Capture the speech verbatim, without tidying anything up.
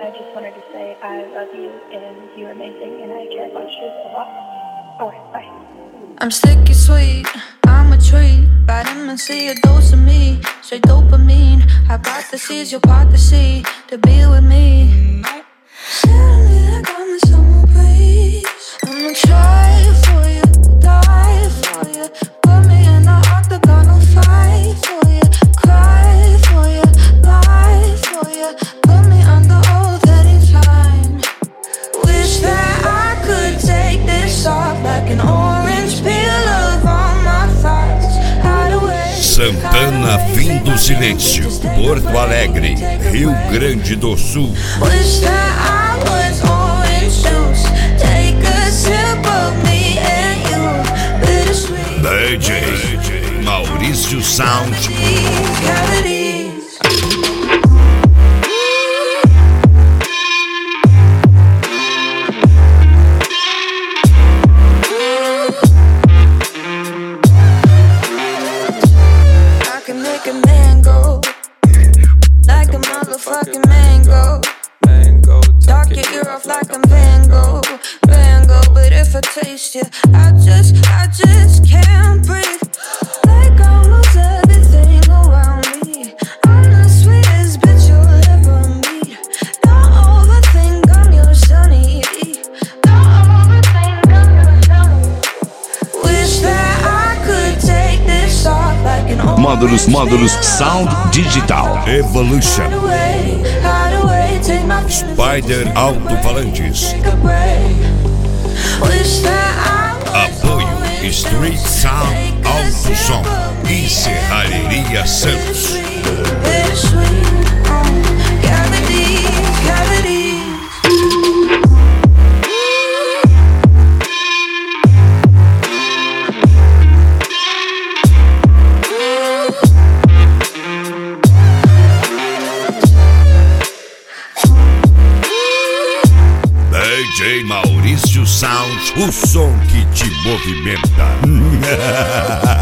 I just wanted to say I love you and you're amazing and I care about you a lot. Alright, bye. I'm sticky sweet, I'm a treat. Vitamin C, a dose of me. Straight dopamine. Hypotheses, your part to see. To be with me. Suddenly that got me some breeze. I'ma try for you, die for you. Put me in the octagon, I'll fight for you. Cry for you, lie for you. Put me under oath anytime. Wish that I could take this off like an orange peel of all my thoughts. Hide away. Santana Fim do Silêncio, Porto Alegre, Rio Grande do Sul. Wish that I was orange juice. Take a sip of me and you. Bittersweet. D J Maurício Sound. Cavities. I can make a man go like a motherfucking mango. Talk your ear off like I'm Van Gogh, Van Gogh. But if I taste you, I just, I just can't breathe. Like I lose everything around me. I'm the sweetest bitch you'll ever meet. Don't overthink, I'm your sunny D. Don't overthink, I'm your sunny. Wish that I could take this off like an old Módulos, módulos Sound Digital Evolution. Hide away, hide away, take my Spider Alto-Falantes. Apoio Street Sound Alto Som e Serralheria Santos. D J Maurício Sound, o som que te movimenta.